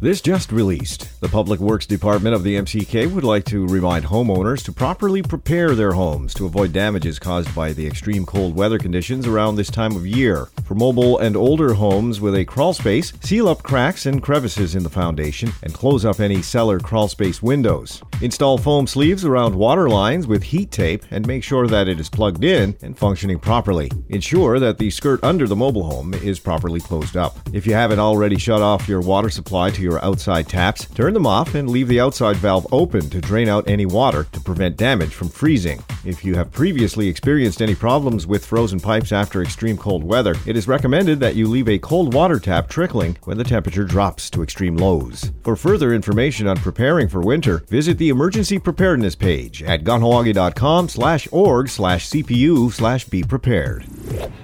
This just released. The Public Works Department of the MCK would like to remind homeowners to properly prepare their homes to avoid damages caused by the extreme cold weather conditions around this time of year. For mobile and older homes with a crawl space, seal up cracks and crevices in the foundation and close up any cellar crawl space windows. Install foam sleeves around water lines with heat tape and make sure that it is plugged in and functioning properly. Ensure that the skirt under the mobile home is properly closed up. If you haven't already shut off your water supply to your outside taps, turn them off and leave the outside valve open to drain out any water to prevent damage from freezing. If you have previously experienced any problems with frozen pipes after extreme cold weather, it is recommended that you leave a cold water tap trickling when the temperature drops to extreme lows. For further information on preparing for winter, visit the emergency preparedness page at kahnawake.com/org/CPU/be prepared.